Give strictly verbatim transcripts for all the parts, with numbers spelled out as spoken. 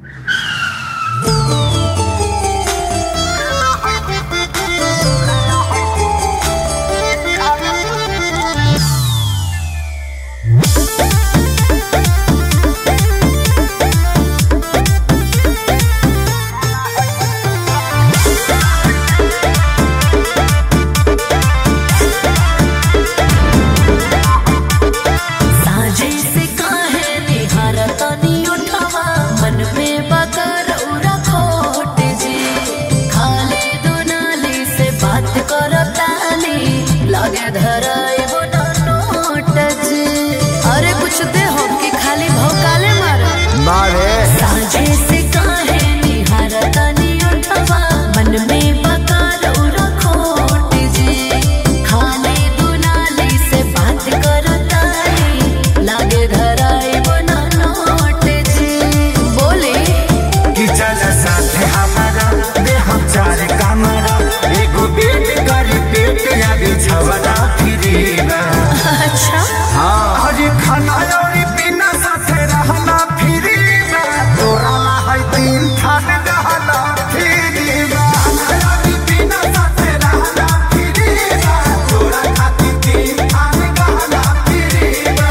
अरे कुछ दे हो कि खाली भौकाले मारे मारे साझे से काहे निहारता नियतवा मन में बकार रखोट जी खाली दुनाली से बात करता लागे धराए बना नोट जी बोले कि चल साथ हमारा दे हम चार कमरा एगो बेट करी पेट या बिछवना फिरीना। अच्छा हाँ अरे खाना और पीना साथे रहना फिरीना तोरा है तीन खान रहना फिरीना खाना पीना साथे रहना फिरीना तोरा खातिर तीन खान रहना फिरीना।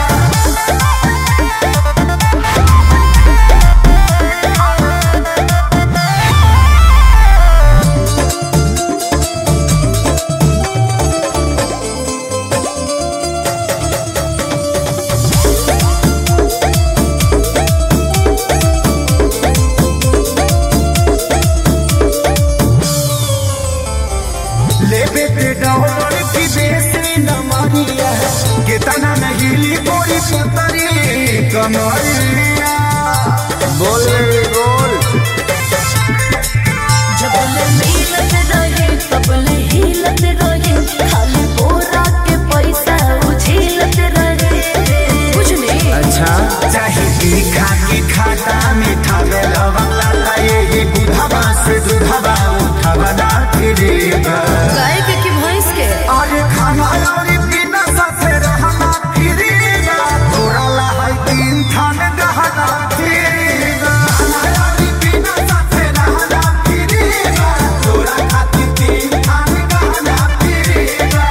लेबे ते डॉलर की देसी नमरिया कितना नहीली कोई पतरी कमरिया बोल रे बोल जब ले मिलत रहे तब ले हिलत रहे खाली बोरा के पैसा उछिलत रहे कुछ नहीं। अच्छा चाहे तीखा की खाटा मीठा बेलवा ये बुढ़ावा से दूधवा उठावा ना फिरेगा गाय के कि भैंस के अरे खाना और पीना साथे रहना फिरेगा तोरा ला है तीन थान गहना फिरेगा खाना और पीना साथे रहना फिरेगा तोरा खातिर तीन थान गहना फिरेगा।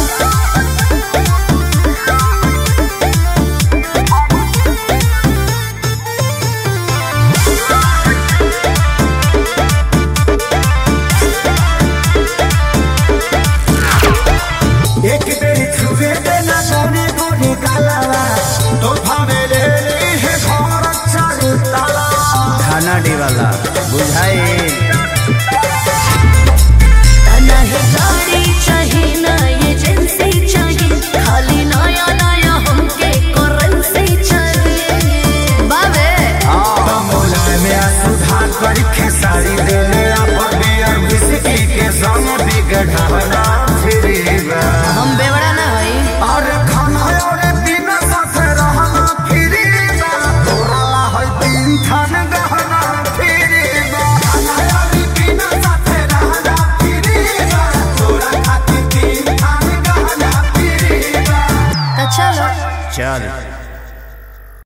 एक बेरी छुए देना सोने गोरी कालावा तो भावे ले ले है घर चारू ताला खाना वाला बुझाए तना है गाड़ी चाहिए ना एजेंसी चाहिए खाली नया नया हमके करेंसी चाहिए बाबे मोला में सुधार कर खेसारी दे ले अपन बियर विस्की के संग बिगड़ावना